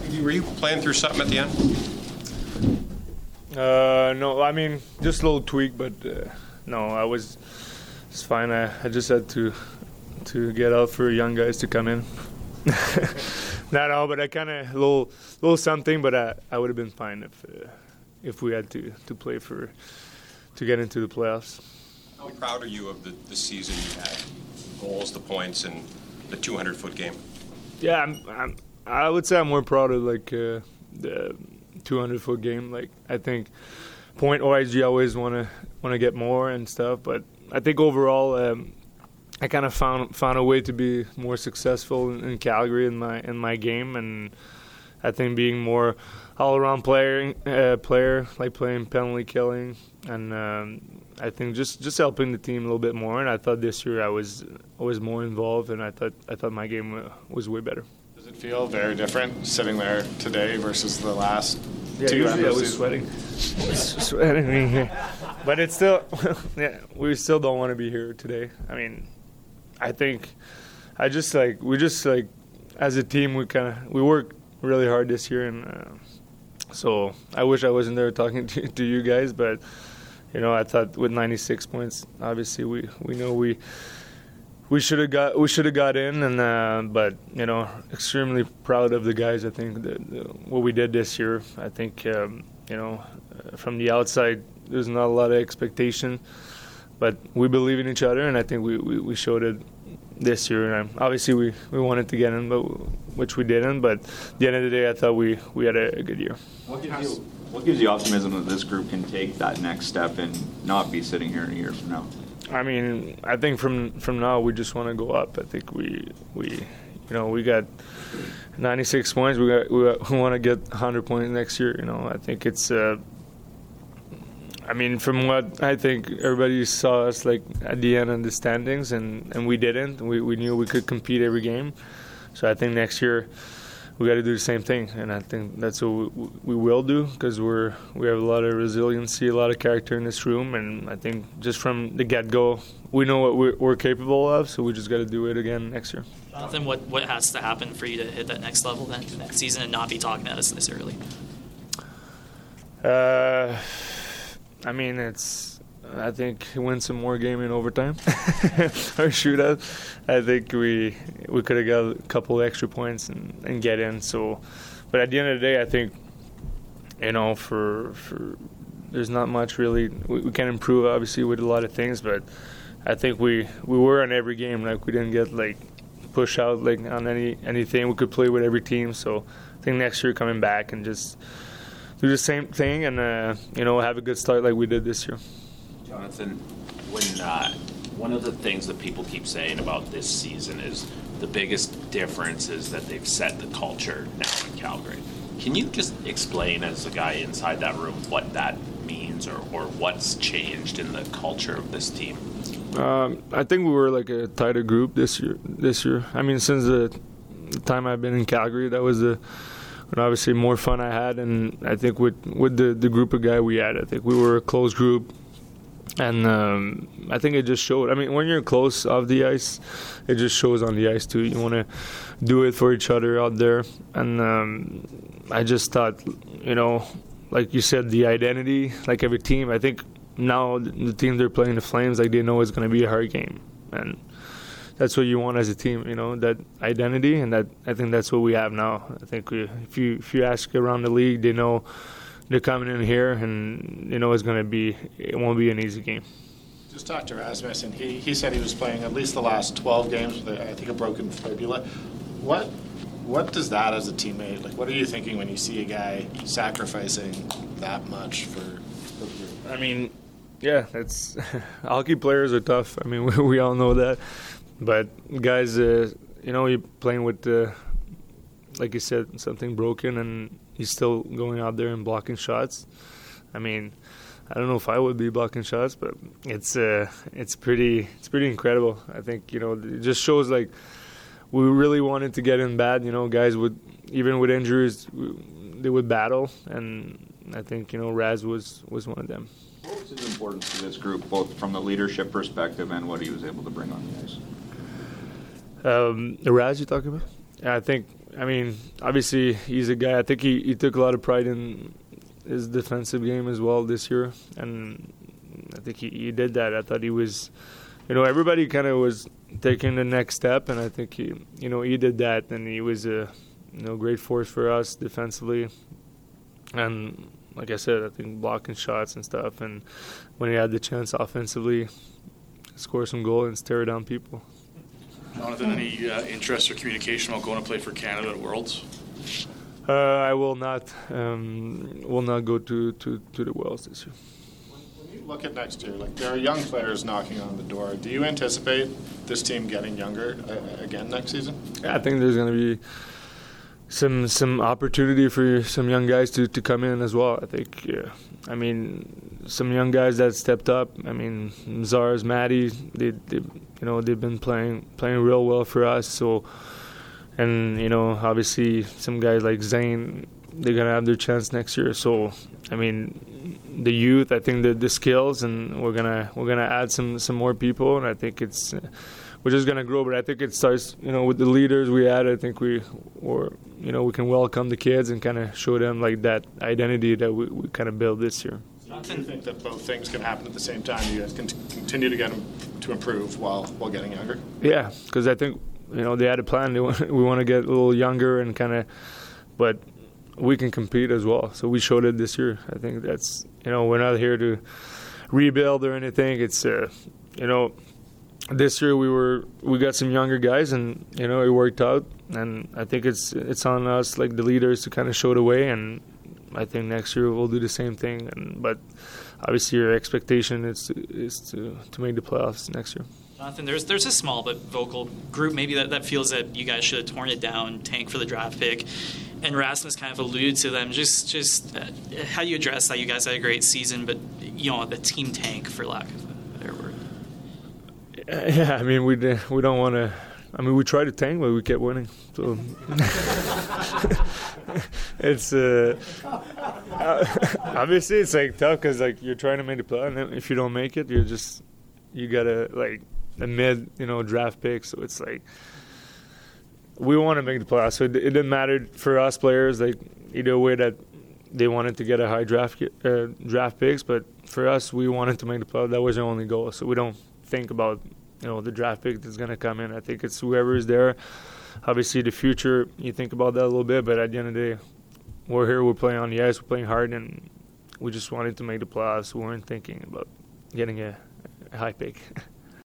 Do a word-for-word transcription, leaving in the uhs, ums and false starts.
Were you playing through something at the end? Uh, no, I mean, just a little tweak, but uh, no, I was it's fine. I, I just had to to get out for young guys to come in. Not all, but I kind of a little little something, but I, I would have been fine if uh, if we had to, to play for to get into the playoffs. How proud are you of the, the season you had? Goals, the points, and the two hundred foot game. Yeah, I'm, I'm, I would say I'm more proud of like uh, the two hundred foot game. Like I think point-wise, you always want to want to get more and stuff. But I think overall, um, I kind of found found a way to be more successful in, in Calgary in my in my game, and I think being more all-around player, uh, player like playing penalty killing, and um, I think just, just helping the team a little bit more. And I thought this year I was I was more involved, and I thought I thought my game was way better. Does it feel very different sitting there today versus the last yeah, two usually I was seasons? sweating, I was sweating here, but it's still yeah, we still don't want to be here today. I mean, I think I just like we just like as a team we kind of we worked really hard this year, and uh, so I wish I wasn't there talking to, to you guys, but. You know, I thought with ninety-six points, obviously we, we know we we should have got we should have got in, and uh, but you know, extremely proud of the guys. I think the, the, what we did this year. I think um, you know, uh, from the outside, there's not a lot of expectation, but we believe in each other, and I think we, we, we showed it this year. And obviously, we, we wanted to get in, but which we didn't. But at the end of the day, I thought we, we had a, a good year. What gives you What gives you optimism that this group can take that next step and not be sitting here in a year from now? I mean, I think from from now we just want to go up. I think we we you know we got ninety-six points. We got we, got, we want to get one hundred points next year. You know, I think it's. Uh, I mean, from what I think everybody saw us like at the end of the standings, and, and we didn't. We we knew we could compete every game. So I think next year. We got to do the same thing, and I think that's what we, we will do because we're we have a lot of resiliency, a lot of character in this room, and I think just from the get-go, we know what we're, we're capable of, so we just got to do it again next year. Jonathan, what what has to happen for you to hit that next level then next season and not be talking to us this early? Uh, I mean, it's. I think win some more game in overtime or shootout. I think we we could have got a couple extra points and, and get in. So, but at the end of the day, I think you know for for there's not much really we, we can improve obviously with a lot of things, but I think we, we were on every game. Like we didn't get like push out like on any anything. We could play with every team. So I think next year coming back and just do the same thing and uh, you know have a good start like we did this year. Jonathan, when uh, one of the things that people keep saying about this season is the biggest difference is that they've set the culture now in Calgary. Can you just explain, as a guy inside that room, what that means or, or what's changed in the culture of this team? Um, I think we were like a tighter group this year. This year, I mean, since the, the time I've been in Calgary, that was the obviously more fun I had, and I think with with the, the group of guys we had, I think we were a close group. And um, I think it just showed. I mean, when you're close off the ice, it just shows on the ice too. You want to do it for each other out there. And um, I just thought, you know, like you said, the identity, like every team, I think now the team they're playing, the Flames, like they know it's going to be a hard game. And that's what you want as a team, you know, that identity. And that I think that's what we have now. I think we, if you if you ask around the league, they know they're coming in here, and you know it's going to be. It won't be an easy game. Just talked to Rasmussen. He he said he was playing at least the last twelve games with, I think, a broken fibula. What what does that as a teammate like? What are you thinking when you see a guy sacrificing that much for the group? I mean, yeah, it's hockey players are tough. I mean, we, we all know that. But guys, uh, you know, you're playing with the, like you said, something broken, and he's still going out there and blocking shots. I mean, I don't know if I would be blocking shots, but it's uh, it's pretty it's pretty incredible. I think, you know, it just shows like we really wanted to get in bad. You know, guys would, even with injuries, they would battle, and I think, you know, Raz was, was one of them. What was his importance to this group, both from the leadership perspective and what he was able to bring on the ice? Um, Raz, you talking about? I think I mean, obviously he's a guy. I think he, he took a lot of pride in his defensive game as well this year, and I think he, he did that. I thought he was, you know, everybody kind of was taking the next step, and I think he, you know, he did that, and he was a, you know, great force for us defensively, and like I said, I think blocking shots and stuff, and when he had the chance offensively, score some goal and stare down people. Jonathan, any uh, interest or communication about going to play for Canada at Worlds? Uh, I will not um, will not go to, to, to the Worlds this year. When you look at next year, like there are young players knocking on the door. Do you anticipate this team getting younger uh, again next season? I think there's going to be some some opportunity for some young guys to, to come in as well. I think, yeah. I mean, some young guys that stepped up. I mean, Zars, Maddie, they, they you know they've been playing playing real well for us. So, and you know, obviously some guys like Zane, they're gonna have their chance next year. So, I mean, the youth, I think the the skills, and we're gonna we're gonna add some some more people, and I think it's. Uh, We're just gonna grow, but I think it starts, you know, with the leaders we had. I think we, or you know, we can welcome the kids and kind of show them like that identity that we, we kind of built this year. Do you think that both things can happen at the same time? You guys can continue to get them to improve while while getting younger. Yeah, because I think you know they had a plan. They want, we want to get a little younger and kind of, but we can compete as well. So we showed it this year. I think that's you know we're not here to rebuild or anything. It's uh, you know. This year we were we got some younger guys, and you know it worked out. And I think it's it's on us, like the leaders, to kind of show the way. And I think next year we'll do the same thing. And but obviously your expectation is to, is to to make the playoffs next year. Jonathan, there's there's a small but vocal group maybe that, that feels that you guys should have torn it down, tank for the draft pick, and Rasmus kind of alluded to them. Just just uh, how you address that? You guys had a great season, but you know the team tank, for lack of a better word. Yeah, I mean we we don't want to. I mean we try to tank, but we kept winning. So it's uh, obviously it's like tough because like you're trying to make the play, and if you don't make it, you're just you gotta like a mid you know draft pick. So it's like we want to make the playoffs. So it, it didn't matter for us players like either way that they wanted to get a high draft uh, draft picks, but for us we wanted to make the playoffs. That was our only goal. So we don't think about you know the draft pick that's going to come in. I think it's whoever is there. Obviously the future, you think about that a little bit, but at the end of the day, we're here, we're playing on the ice, we're playing hard, and we just wanted to make the playoffs. We weren't thinking about getting a, a high pick.